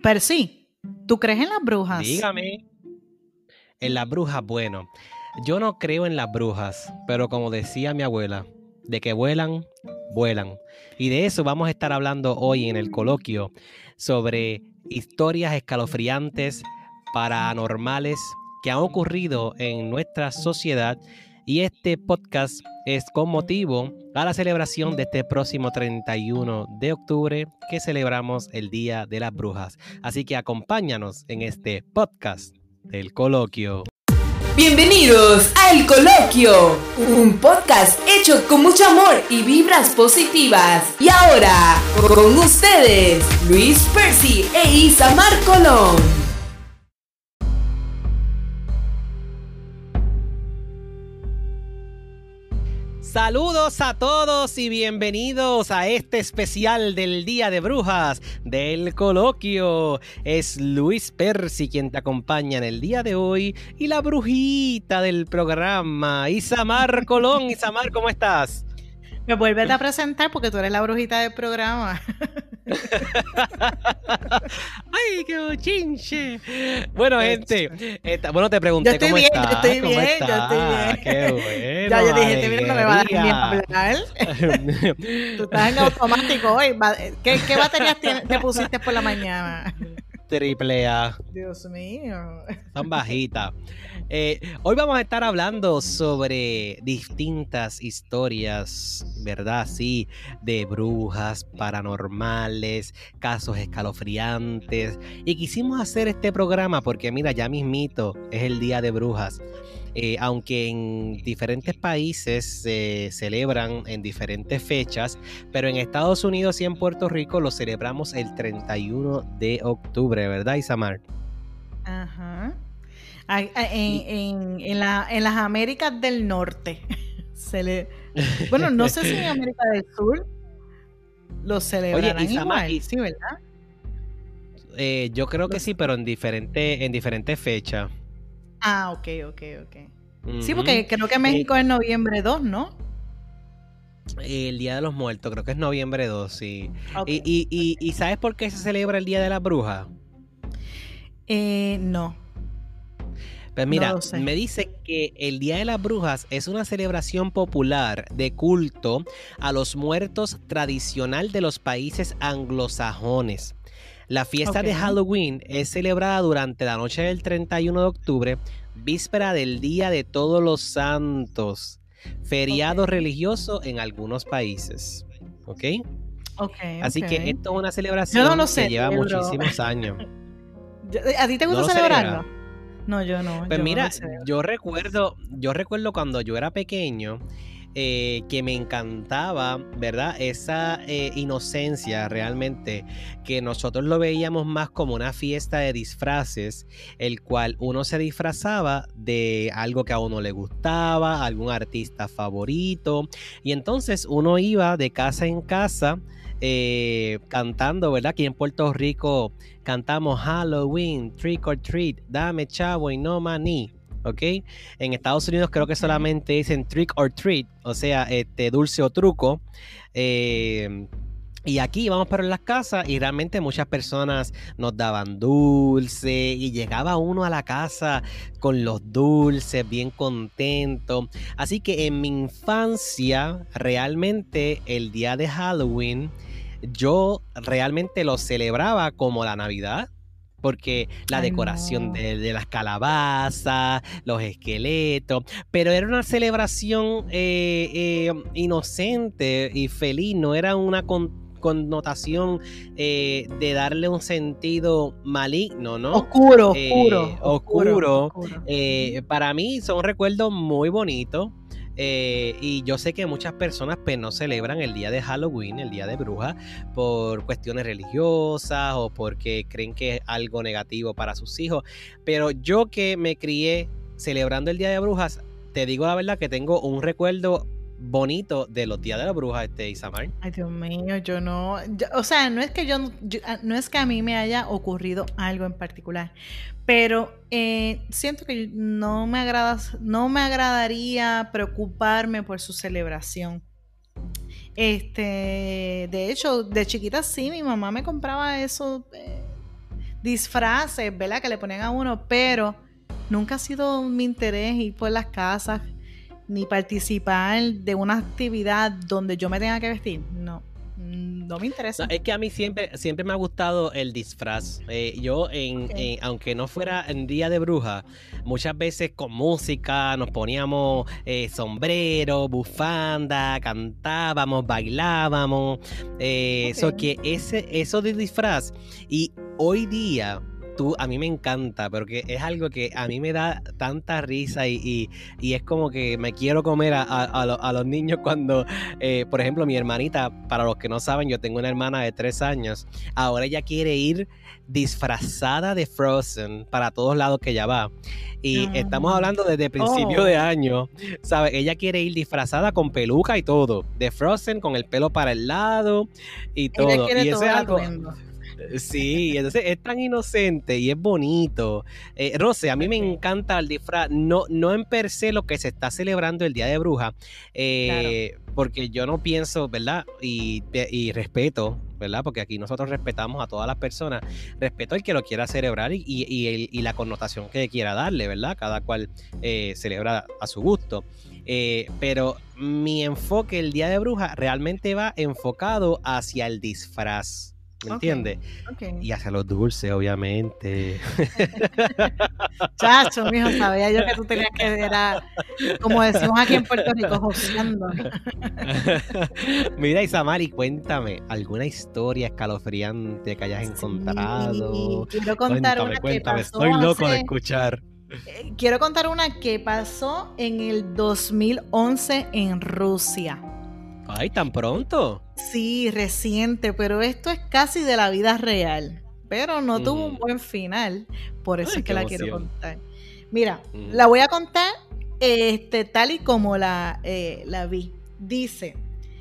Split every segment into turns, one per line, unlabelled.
Pero sí, ¿tú crees en las brujas?
Dígame. En las brujas, bueno, yo no creo en las brujas, pero como decía mi abuela, de que vuelan, vuelan. Y de eso vamos a estar hablando hoy en el coloquio, sobre historias escalofriantes, paranormales, que han ocurrido en nuestra sociedad. Y este podcast es con motivo a la celebración de este próximo 31 de octubre, que celebramos el Día de las Brujas. Así que acompáñanos en este podcast del coloquio.
Bienvenidos a El Coloquio, un podcast hecho con mucho amor y vibras positivas. Y ahora, con ustedes, Luis Percy e Isamar Colón.
Saludos a todos y bienvenidos a este especial del Día de Brujas del Coloquio. Es Luis Percy quien te acompaña en el día de hoy y la brujita del programa, Isamar Colón. Isamar, ¿cómo estás?
Me vuelves a presentar porque tú eres la brujita del programa.
¡Ay, qué bochinche! Bueno, gente, bueno, te pregunté cómo
bien,
estás.
Yo estoy
¿Cómo
bien,
estás?
yo estoy bien.
¡Qué bueno!
Ya yo dije, mira, no me va a dar ni a
alegría.
hablar. Tú estás en automático hoy. ¿Qué baterías te pusiste por la mañana?
Triple A.
Dios mío.
Son bajitas. Hoy vamos a estar hablando sobre distintas historias, ¿verdad? Sí, de brujas, paranormales, casos escalofriantes. Y quisimos hacer este programa porque, mira, ya mismito es el Día de Brujas. Aunque en diferentes países se celebran en diferentes fechas, pero en Estados Unidos y en Puerto Rico lo celebramos el 31 de octubre, ¿verdad, Isamar?
Ajá. En las Américas del Norte bueno, no sé si en América del Sur lo celebrarán. Oye,
Isamar,
igual, sí, ¿verdad?
Yo creo que sí, pero en diferentes fechas.
Ah, ok. Sí, porque creo que México es noviembre 2, ¿no?
El Día de los Muertos, creo que es noviembre 2, sí.
Okay.
¿Y sabes por qué se celebra el Día de la Bruja?
No.
Pues mira, me dice que el Día de las Brujas es una celebración popular de culto a los muertos tradicional de los países anglosajones. La fiesta de Halloween es celebrada durante la noche del 31 de octubre, víspera del Día de Todos los Santos, feriado religioso en algunos países. ¿Ok? Así que esto es una celebración que lleva muchísimos años.
¿A ti te gusta celebrarlo? No, yo no.
Pues mira, yo recuerdo cuando yo era pequeño, que me encantaba, ¿verdad? Esa inocencia realmente, que nosotros lo veíamos más como una fiesta de disfraces, el cual uno se disfrazaba de algo que a uno le gustaba, algún artista favorito, y entonces uno iba de casa en casa cantando, ¿verdad? Aquí en Puerto Rico cantamos Halloween, trick or treat, dame chavo y no maní. ¿Ok? En Estados Unidos creo que solamente dicen trick or treat, o sea, dulce o truco. Y aquí íbamos para las casas y realmente muchas personas nos daban dulce y llegaba uno a la casa con los dulces bien contento. Así que en mi infancia realmente el día de Halloween yo realmente lo celebraba como la Navidad. Porque la decoración de las calabazas, los esqueletos, pero era una celebración inocente y feliz, no era una connotación de darle un sentido maligno, ¿no?
Oscuro.
Para mí son recuerdos muy bonitos. Y yo sé que muchas personas pues no celebran el día de Halloween, el día de brujas, por cuestiones religiosas o porque creen que es algo negativo para sus hijos, pero yo que me crié celebrando el día de brujas, te digo la verdad que tengo un recuerdo bonito de los días de la bruja, Isamar.
Ay, Dios mío, yo no, o sea, no es que a mí me haya ocurrido algo en particular, pero siento que no me agradaría preocuparme por su celebración. De hecho, de chiquita sí, mi mamá me compraba eso disfraces, ¿verdad? Que le ponen a uno, pero nunca ha sido mi interés ir por las casas ni participar de una actividad donde yo me tenga que vestir. No me interesa.
No, es que a mí siempre me ha gustado el disfraz. Yo, aunque no fuera en Día de Bruja, muchas veces con música nos poníamos sombrero, bufanda, cantábamos, bailábamos. Eso de disfraz. Y hoy día, a mí me encanta, porque es algo que a mí me da tanta risa y es como que me quiero comer a los niños cuando, por ejemplo, mi hermanita, para los que no saben, yo tengo una hermana de 3 años, ahora ella quiere ir disfrazada de Frozen para todos lados que ella va. Y estamos hablando desde principio de año, ¿sabes? Ella quiere ir disfrazada con peluca y todo, de Frozen, con el pelo para el lado y todo.
Ella quiere
y eso
todo
es algo...
atuendo.
Sí, entonces es tan inocente y es bonito. Rose, a mí me encanta el disfraz, no en per se lo que se está celebrando el Día de Bruja,
Claro.
porque yo no pienso, ¿verdad? Y respeto, ¿verdad? Porque aquí nosotros respetamos a todas las personas, respeto al que lo quiera celebrar y la connotación que quiera darle, ¿verdad? Cada cual celebra a su gusto. Pero mi enfoque el Día de Bruja realmente va enfocado hacia el disfraz. ¿Me entiendes?
Okay.
Y hacia los dulces, obviamente.
Chacho, mijo, sabía yo que tú tenías que ver, como decimos aquí en Puerto Rico, joseando.
Mira, Isamari, cuéntame, ¿alguna historia escalofriante que hayas encontrado?
Sí, quiero contar una que pasó.
Estoy loco de escuchar.
Quiero contar una que pasó en el 2011 en Rusia.
Ay, ¿tan pronto?
Sí, reciente, pero esto es casi de la vida real. Pero no tuvo un buen final, por eso es que la quiero contar. Mira, la voy a contar tal y como la vi. Dice,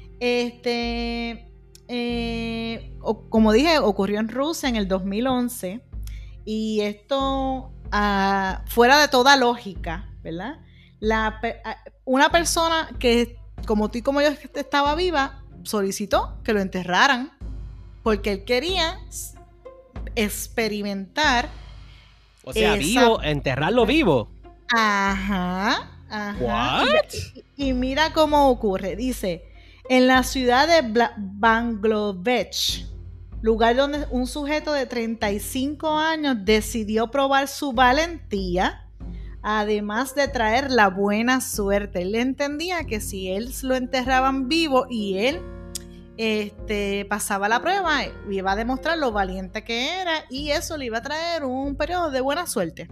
como dije, ocurrió en Rusia en el 2011 y esto fuera de toda lógica, ¿verdad? Una persona que como tú y como yo estaba viva, solicitó que lo enterraran porque él quería experimentar.
O sea, vivo, enterrarlo vivo.
Ajá.
¿What?
Y mira cómo ocurre. Dice, en la ciudad de Bangladesh, lugar donde un sujeto de 35 años decidió probar su valentía, además de traer la buena suerte. Él entendía que si él lo enterraban vivo y él pasaba la prueba, iba a demostrar lo valiente que era y eso le iba a traer un periodo de buena suerte.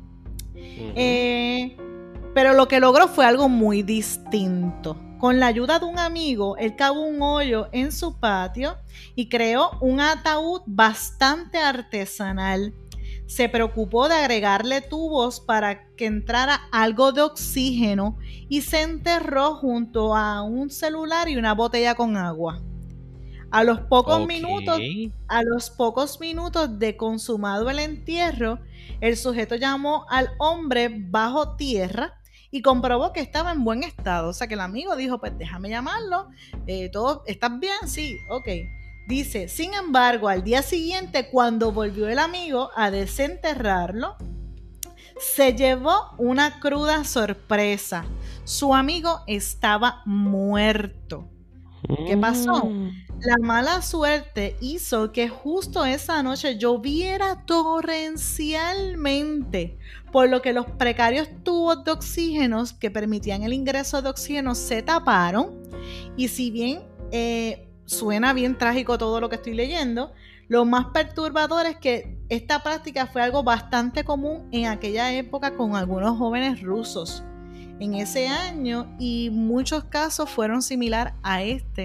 Pero lo que logró fue algo muy distinto. Con la ayuda de un amigo, él cavó un hoyo en su patio y creó un ataúd bastante artesanal. Se preocupó de agregarle tubos para que entrara algo de oxígeno y se enterró junto a un celular y una botella con agua. A los pocos minutos de consumado el entierro, el sujeto llamó al hombre bajo tierra y comprobó que estaba en buen estado. O sea que el amigo dijo, pues déjame llamarlo, ¿todo estás bien? Sí, ok. Dice, sin embargo, al día siguiente, cuando volvió el amigo a desenterrarlo, se llevó una cruda sorpresa. Su amigo estaba muerto. ¿Qué pasó? La mala suerte hizo que justo esa noche lloviera torrencialmente, por lo que los precarios tubos de oxígeno que permitían el ingreso de oxígeno se taparon. Y si bien suena bien trágico todo lo que estoy leyendo, lo más perturbador es que esta práctica fue algo bastante común en aquella época con algunos jóvenes rusos en ese año, y muchos casos fueron similar a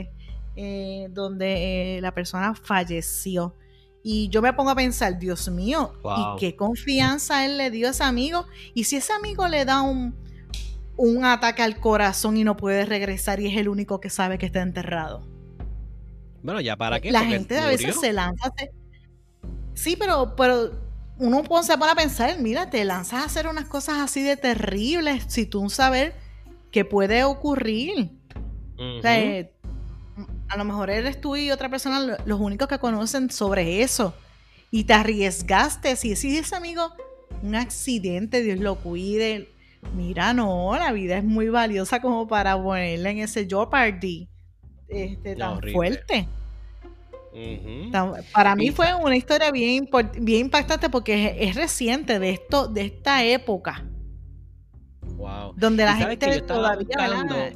donde la persona falleció. Y yo me pongo a pensar, Dios mío, wow, ¿y qué confianza él le dio a ese amigo? Y si ese amigo le da un ataque al corazón y no puede regresar y es el único que sabe que está enterrado.
Bueno, ¿ya para qué?
La gente a veces se lanza. Sí, pero uno se pone a pensar, mira, te lanzas a hacer unas cosas así de terribles si tú sabes que puede ocurrir. O sea, a lo mejor eres tú y otra persona los únicos que conocen sobre eso. y te arriesgaste. Si ese amigo, un accidente, Dios lo cuide. Mira, no, la vida es muy valiosa como para ponerla en ese Jeopardy tan fuerte. Para mí fue una historia bien impactante porque es reciente de esta época.
Wow.
Donde la gente todavía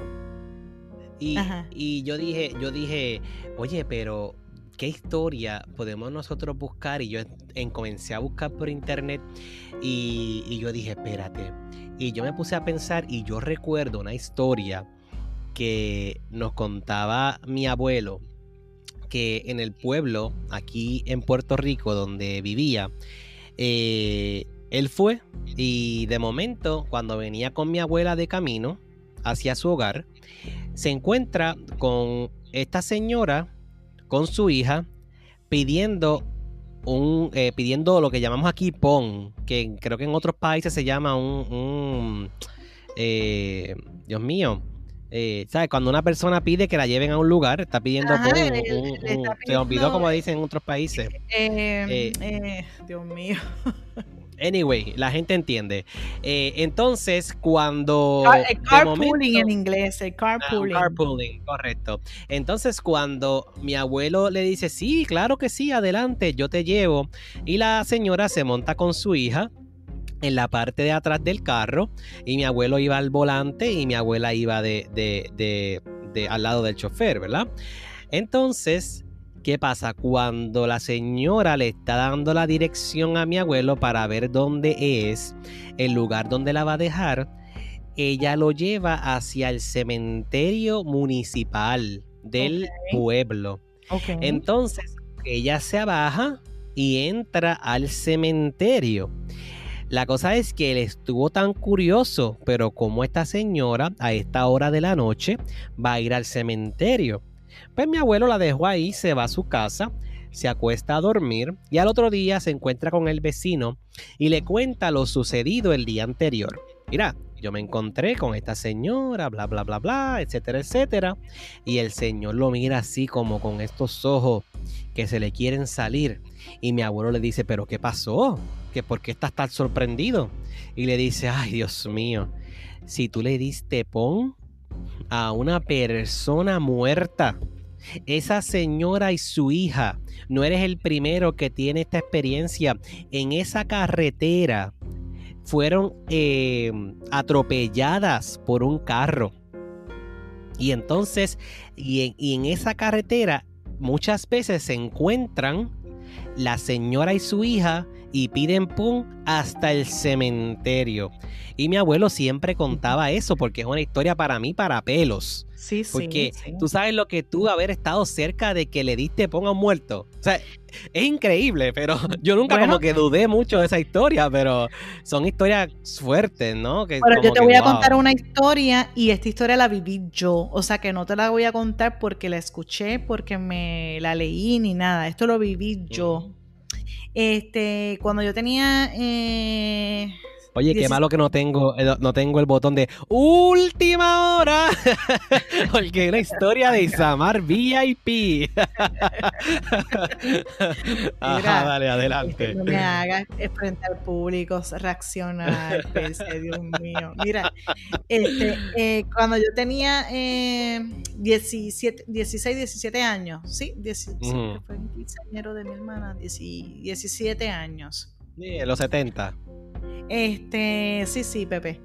y yo dije, oye, pero ¿qué historia podemos nosotros buscar? Y yo comencé a buscar por internet y yo dije, espérate. Y yo me puse a pensar y yo recuerdo una historia que nos contaba mi abuelo, que en el pueblo, aquí en Puerto Rico, donde vivía, él fue y de momento, cuando venía con mi abuela de camino hacia su hogar, se encuentra con esta señora, con su hija, pidiendo lo que llamamos aquí pon, que creo que en otros países se llama Dios mío, ¿sabes? Cuando una persona pide que la lleven a un lugar, está pidiendo pon, se olvidó como dicen en otros países.
Dios mío.
Anyway, la gente entiende. Entonces, cuando...
El carpooling en inglés, el carpooling.
Carpooling, correcto. Entonces, cuando mi abuelo le dice, sí, claro que sí, adelante, yo te llevo. Y la señora se monta con su hija en la parte de atrás del carro y mi abuelo iba al volante y mi abuela iba al lado del chofer, ¿verdad? Entonces... ¿qué pasa? Cuando la señora le está dando la dirección a mi abuelo para ver dónde es el lugar donde la va a dejar, ella lo lleva hacia el cementerio municipal del pueblo. Entonces, ella se abaja y entra al cementerio. La cosa es que él estuvo tan curioso, pero como esta señora a esta hora de la noche va a ir al cementerio. Pues mi abuelo la dejó ahí, se va a su casa, se acuesta a dormir y al otro día se encuentra con el vecino y le cuenta lo sucedido el día anterior. Mira, yo me encontré con esta señora, bla, bla, bla, bla, etcétera, etcétera. Y el señor lo mira así como con estos ojos que se le quieren salir. Y mi abuelo le dice, ¿pero qué pasó? ¿Por qué estás tan sorprendido? Y le dice, ay, Dios mío, si tú le diste pon a una persona muerta, esa señora y su hija, no eres el primero que tiene esta experiencia. En esa carretera fueron atropelladas por un carro. Y entonces, y en esa carretera muchas veces se encuentran la señora y su hija y piden pum hasta el cementerio. Y mi abuelo siempre contaba eso porque es una historia para mí para pelos.
Sí,
porque tú sabes lo que tú haber estado cerca de que le diste pon a un muerto. O sea, es increíble, pero yo nunca como que dudé mucho de esa historia, pero son historias fuertes, ¿no? Que
pero yo te voy a contar una historia y esta historia la viví yo. O sea, que no te la voy a contar porque la escuché, porque me la leí ni nada. Esto lo viví yo. Cuando yo tenía...
Oye, qué malo que no tengo el botón de última hora. Porque es una historia de Isamar VIP. Ajá, mira, dale, adelante.
No me hagas frente al público reaccionar, Dios mío. Mira, cuando yo tenía 16, 17 años, ¿sí? Fue el quinceañero de mi hermana, 17 años.
Sí, en los 70.
Sí, Pepe.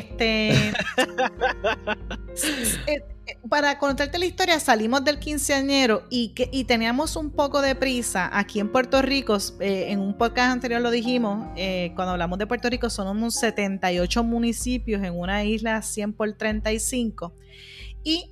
Para contarte la historia, salimos del quinceañero y teníamos un poco de prisa aquí en Puerto Rico. En un podcast anterior lo dijimos, cuando hablamos de Puerto Rico son unos 78 municipios en una isla 100 por 35 y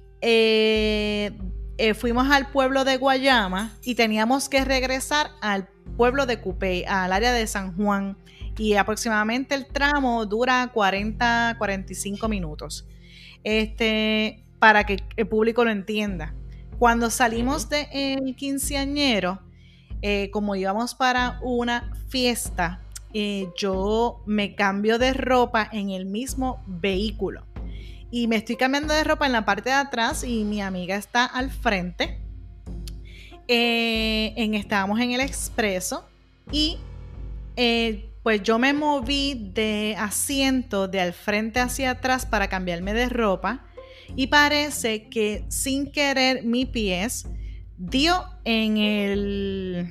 fuimos al pueblo de Guayama y teníamos que regresar al pueblo de Cupey, al área de San Juan. Y aproximadamente el tramo dura 40-45 minutos. Para que el público lo entienda. Cuando salimos del quinceañero, como íbamos para una fiesta, yo me cambio de ropa en el mismo vehículo. Y me estoy cambiando de ropa en la parte de atrás y mi amiga está al frente. Estábamos en el expreso. Y pues yo me moví de asiento de al frente hacia atrás para cambiarme de ropa y parece que sin querer mi pies dio en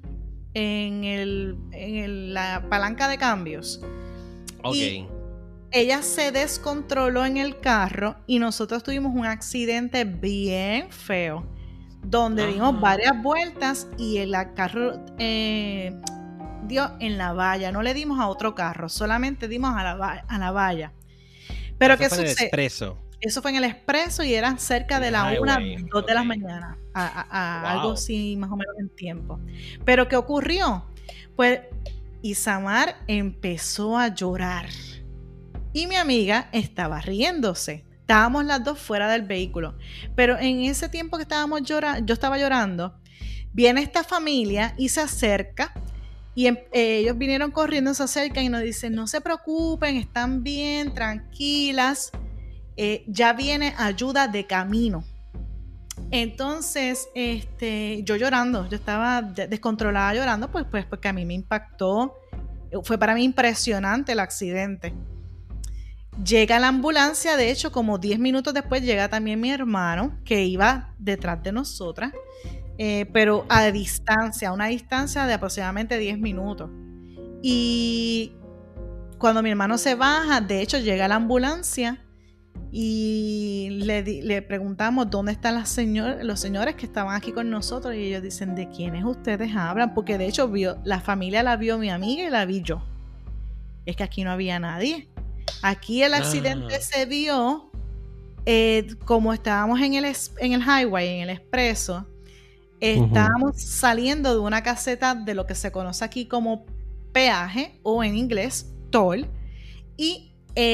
la palanca de cambios.
Ok.
Y ella se descontroló en el carro y nosotros tuvimos un accidente bien feo donde dimos varias vueltas y el carro dio en la valla. No le dimos a otro carro, solamente dimos a la valla. Pero
eso fue en el expreso.
Eso fue en el expreso y eran cerca de la 1, 2 de la mañana. Algo así más o menos en tiempo. Pero ¿qué ocurrió? Pues Isamar empezó a llorar y mi amiga estaba riéndose. Estábamos las dos fuera del vehículo. Pero en ese tiempo que estábamos llorando, yo estaba llorando, viene esta familia y se acerca y ellos vinieron corriendo, se acercan y nos dicen, no se preocupen, están bien, tranquilas, ya viene ayuda de camino. Entonces, yo llorando, yo estaba descontrolada llorando, pues porque a mí me impactó, fue para mí impresionante el accidente. Llega la ambulancia, de hecho, como 10 minutos después llega también mi hermano, que iba detrás de nosotras, pero a una distancia de aproximadamente 10 minutos. Y cuando mi hermano se baja, de hecho, llega la ambulancia y le preguntamos dónde están los señores que estaban aquí con nosotros y ellos dicen, ¿de quiénes ustedes hablan? Porque de hecho la familia la vio mi amiga y la vi yo. Es que aquí no había nadie. Aquí el accidente se vio como estábamos en el highway, en el expreso. Estábamos saliendo de una caseta de lo que se conoce aquí como peaje o en inglés toll y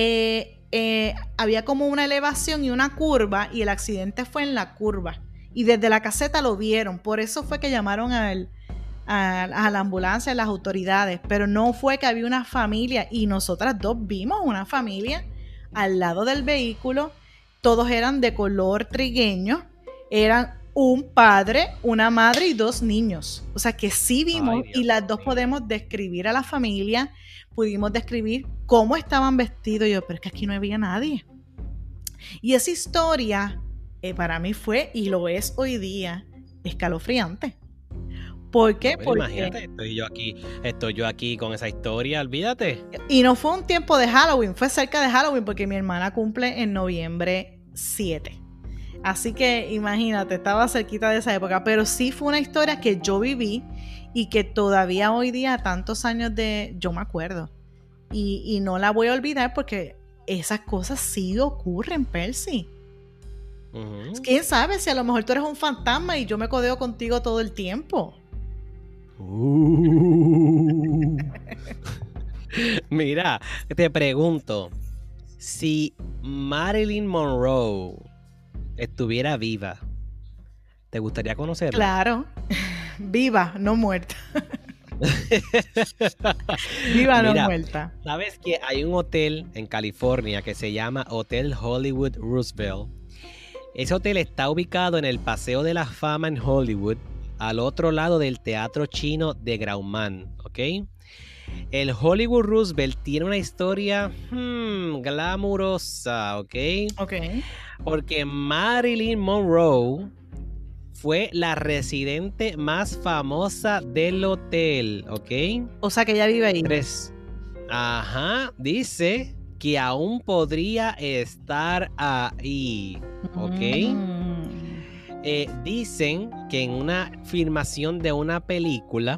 había como una elevación y una curva y el accidente fue en la curva y desde la caseta lo vieron, por eso fue que llamaron a la ambulancia, a las autoridades, pero no fue que había una familia y nosotras dos vimos una familia al lado del vehículo, todos eran de color trigueño, eran un padre, una madre y 2 niños, o sea que sí vimos y las dos podemos describir a la familia, pudimos describir cómo estaban vestidos. Yo, pero es que aquí no había nadie. Y esa historia para mí fue, y lo es hoy día, escalofriante. ¿Por qué?
Porque imagínate, estoy yo aquí con esa historia, olvídate.
Y no fue un tiempo de Halloween, fue cerca de Halloween porque mi hermana cumple en noviembre 7. Así que imagínate, estaba cerquita de esa época, pero sí fue una historia que yo viví y que todavía hoy día, tantos años yo me acuerdo. Y no la voy a olvidar porque esas cosas sí ocurren, Percy. ¿Quién sabe si a lo mejor tú eres un fantasma y yo me codeo contigo todo el tiempo?
Mira, te pregunto, si Marilyn Monroe estuviera viva, ¿te gustaría conocerla?
Claro, viva, no muerta. Viva, no muerta.
¿Sabes que hay un hotel en California que se llama Hotel Hollywood Roosevelt? Ese hotel está ubicado en el Paseo de la Fama en Hollywood, al otro lado del Teatro Chino de Grauman, ¿ok? El Hollywood Roosevelt tiene una historia glamurosa, ¿ok?
Ok.
Porque Marilyn Monroe fue la residente más famosa del hotel, ¿ok?
O sea que ella vive ahí.
Dice que aún podría estar ahí, ¿ok? Dicen que en una filmación de una película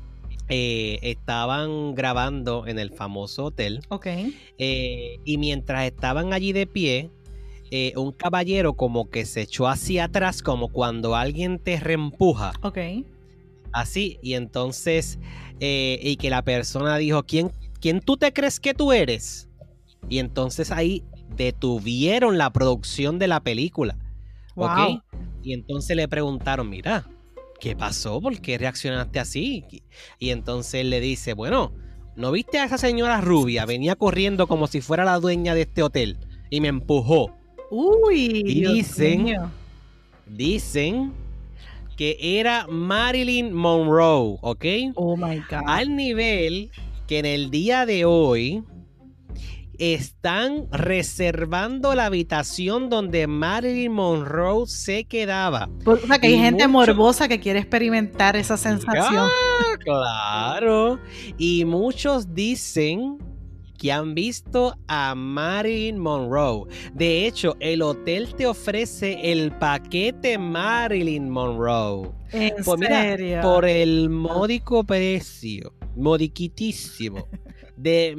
estaban grabando en el famoso hotel.
Ok.
Y mientras estaban allí de pie, un caballero como que se echó hacia atrás, como cuando alguien te reempuja.
Ok.
Así, y entonces, y que la persona dijo, ¿quién tú te crees que tú eres? Y entonces ahí detuvieron la producción de la película.
Wow.
¿Ok? Y entonces le preguntaron, mira, ¿qué pasó? ¿Por qué reaccionaste así? Y entonces le dice, bueno, ¿no viste a esa señora rubia? Venía corriendo como si fuera la dueña de este hotel y me empujó.
Uy.
Y dicen que era Marilyn Monroe, ¿ok?
Oh my God.
Al nivel que en el día de hoy están reservando la habitación donde Marilyn Monroe se quedaba.
O sea, que hay gente morbosa que quiere experimentar esa sensación.
Claro. Y muchos dicen que han visto a Marilyn Monroe. De hecho, el hotel te ofrece el paquete Marilyn Monroe.
¿En
pues
serio?
Mira, por el módico precio, modiquitísimo, de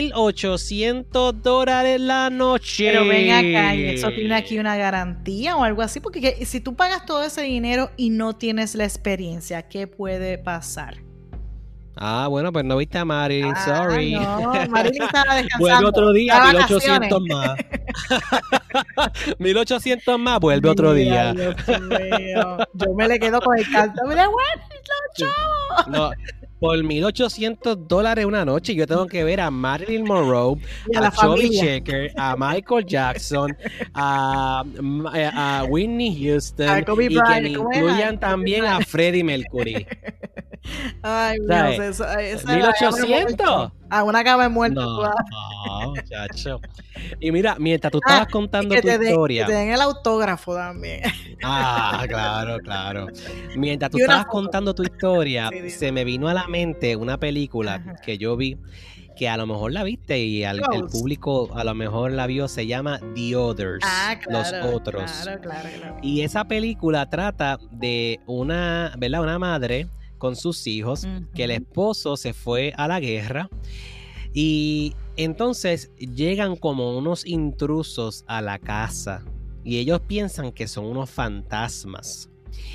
$1,800 la noche.
Pero ven acá, ¿y eso tiene aquí una garantía o algo así? Porque si tú pagas todo ese dinero y no tienes la experiencia, ¿qué puede pasar?
Ah, bueno, pues no viste a Marilyn, sorry.
No, Marilyn estaba descansando.
Vuelve otro día,
Estaba
1,800 más. 1,800 más, vuelve otro día.
Dios mío. Yo me le quedo con el canto. Mira, bueno, chavos.
No, por $1,800 una noche, yo tengo que ver a Marilyn Monroe,
Y a
a
la
Chubby
familia.
Checker, a Michael Jackson, a Whitney Houston,
A Kobe
y que
Bryant,
me
¿cómo era?
incluyan también a Freddie Mercury.
Ay,
¿Sabes?
Dios, eso
1,800.
a una cama muerta.
No, muchacho. Y mira, mientras tú estabas contando
que
tu
te
historia.
Que te den el autógrafo también.
Ah, claro, claro. Mientras tú
Y una
estabas
foto.
contando tu historia,
Sí,
se me vino a la mente una película
Ajá.
que yo vi, que a lo mejor la viste y el
Ghost.
público a lo mejor la vio, se llama The Others,
Claro,
Los Otros.
Claro.
Y esa película trata de una, ¿verdad? Una madre con sus hijos, que el esposo se fue a la guerra y entonces llegan como unos intrusos a la casa y ellos piensan que son unos fantasmas.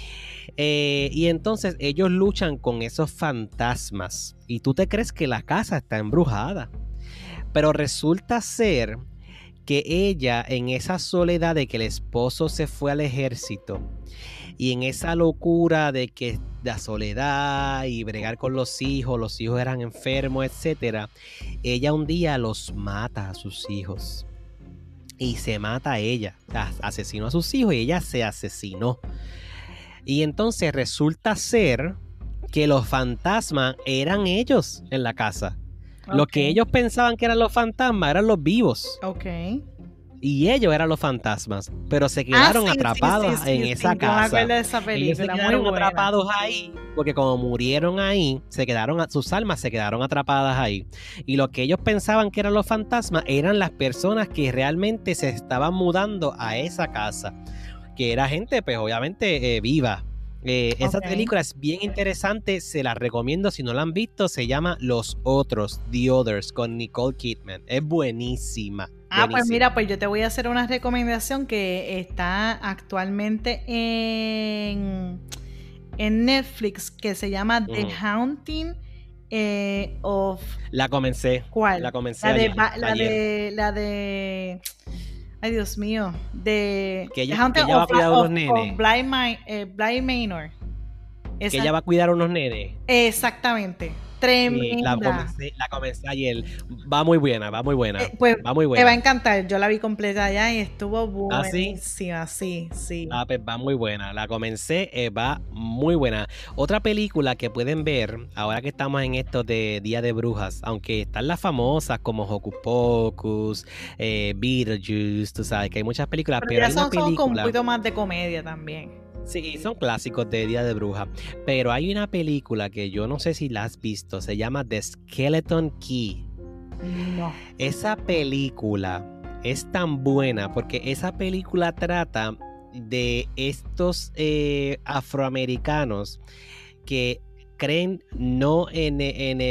Y entonces ellos luchan con esos fantasmas y tú te crees que la casa está embrujada, pero resulta ser que ella, en esa soledad de que el esposo se fue al ejército y en esa locura de que la soledad y bregar con los hijos eran enfermos, etcétera, ella un día los mata a sus hijos y se mata a ella, asesinó a sus hijos y ella se asesinó. Y entonces resulta ser que los fantasmas eran ellos en la casa. Lo que ellos pensaban que eran los fantasmas eran los vivos.
Ok.
Y ellos eran los fantasmas, pero se quedaron atrapados en esa casa.
Yo me acuerdo de esa
Ellos
película,
se
muy
quedaron
buena.
atrapados ahí, porque como murieron ahí, sus almas se quedaron atrapadas ahí. Y lo que ellos pensaban que eran los fantasmas eran las personas que realmente se estaban mudando a esa casa, que era gente, pues obviamente viva. Esa película es bien interesante, se la recomiendo si no la han visto, se llama Los Otros, The Others, con Nicole Kidman, es buenísima.
Pues mira, pues yo te voy a hacer una recomendación que está actualmente en Netflix, que se llama The Haunting of...
La comencé.
¿Cuál?
La comencé ayer.
La de... Ay, Dios mío. De...
Que ella va a cuidar a unos nenes.
Bly Manor.
Que ella va a cuidar a unos nenes.
Exactamente. Tremenda.
La comencé ayer. Va muy buena.
Pues,
va muy buena.
Te va a encantar. Yo la vi completa ya y estuvo buenísima.
Sí.
Sí.
Pues va muy buena. La comencé, va muy buena. Otra película que pueden ver, ahora que estamos en esto de Día de Brujas, aunque están las famosas como Hocus Pocus, Beetlejuice, tú sabes que hay muchas películas, pero hay una película
con un poquito más de comedia también.
Sí, son clásicos de Día de Bruja, pero hay una película que yo no sé si la has visto, se llama The Skeleton Key.
No.
Esa película es tan buena porque esa película trata de estos afroamericanos que creen no en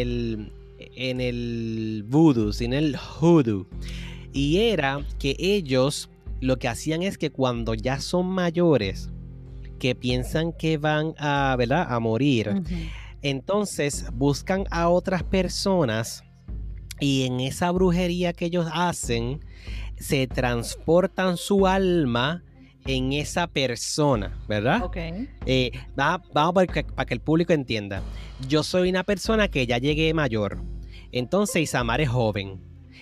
el voodoo, sino en el hoodoo. Y era que ellos lo que hacían es que cuando ya son mayores, que piensan que van a, ¿verdad?, a morir, entonces buscan a otras personas y en esa brujería que ellos hacen se transportan su alma en esa persona, ¿verdad? Vamos para que el público entienda. Yo soy una persona que ya llegué mayor, entonces Isamar es joven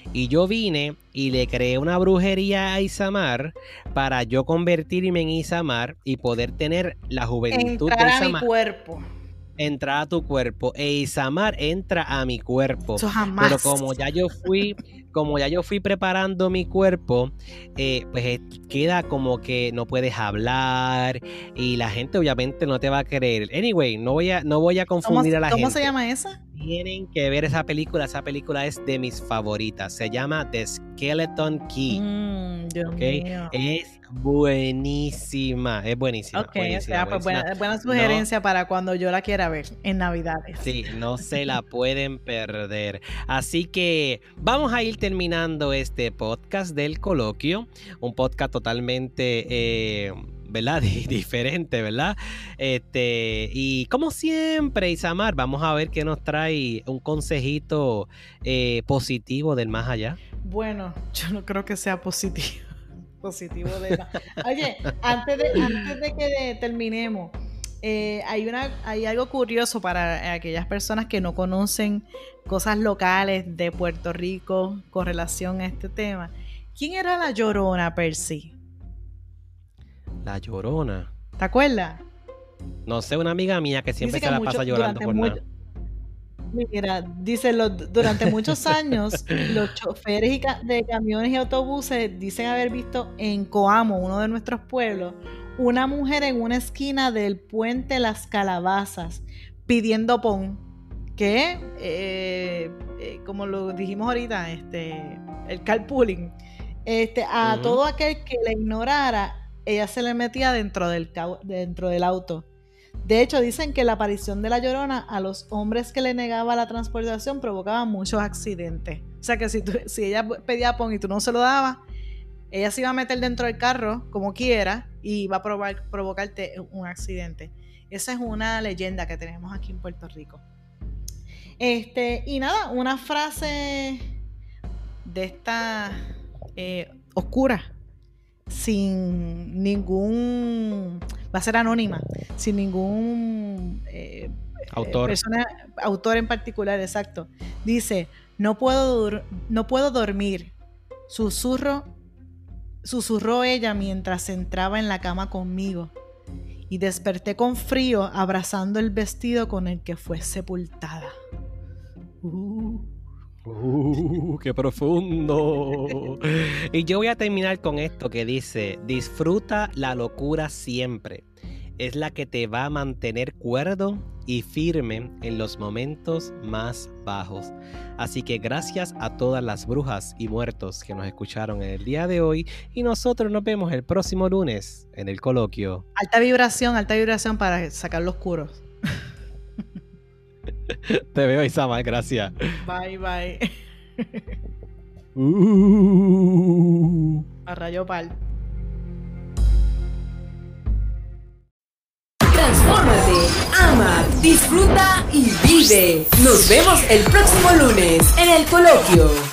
Y yo vine y le creé una brujería a Isamar para yo convertirme en Isamar y poder tener la juventud
entrar
de
a mi
Isamar.
cuerpo.
Entrar a tu cuerpo e Isamar entra a mi cuerpo.
Eso jamás.
Pero como ya yo fui preparando mi cuerpo, pues queda como que no puedes hablar y la gente obviamente no te va a creer. Anyway, no voy a confundir a la gente.
¿Cómo se llama esa?
Tienen que ver esa película es de mis favoritas. Se llama The Skeleton Key.
Dios
¿Okay?
mío.
Es buenísima,
Ok,
buenísima,
pues
buenísima.
buena sugerencia para cuando yo la quiera ver en Navidades.
Sí, no se la pueden perder. Así que vamos a ir terminando este podcast del coloquio. Un podcast totalmente, ¿verdad? Diferente, ¿verdad? Y como siempre, Isamar, vamos a ver qué nos trae un consejito positivo del más allá.
Bueno, yo no creo que sea positivo de la... Oye, antes de que terminemos, hay algo curioso para aquellas personas que no conocen cosas locales de Puerto Rico con relación a este tema. ¿Quién era la Llorona, Percy?
La Llorona.
¿Te acuerdas?
No sé, una amiga mía que siempre
Dice
se la pasa llorando por nada.
Mira, dice, durante muchos años los choferes de camiones y autobuses dicen haber visto en Coamo, uno de nuestros pueblos, una mujer en una esquina del puente Las Calabazas pidiendo pon, que como lo dijimos ahorita, el carpooling, a todo aquel que la ignorara, ella se le metía dentro del auto. De hecho, dicen que la aparición de la Llorona a los hombres que le negaba la transportación provocaba muchos accidentes. O sea que si ella pedía pon y tú no se lo dabas, ella se iba a meter dentro del carro como quiera y iba a provocarte un accidente. Esa es una leyenda que tenemos aquí en Puerto Rico. Y nada, una frase de esta oscura, sin ningún... va a ser anónima, sin ningún autor en particular, exacto. Dice, no puedo dormir, susurró ella mientras entraba en la cama conmigo, y desperté con frío abrazando el vestido con el que fue sepultada.
¡Qué profundo! Y yo voy a terminar con esto que dice: disfruta la locura siempre. Es la que te va a mantener cuerdo y firme en los momentos más bajos. Así que gracias a todas las brujas y muertos que nos escucharon en el día de hoy. Y nosotros nos vemos el próximo lunes en el coloquio.
Alta vibración para sacar los oscuros.
Te veo, Isamar, gracias.
Bye. A rayo pal.
Transfórmate, ama, disfruta y vive. Nos vemos el próximo lunes en el coloquio.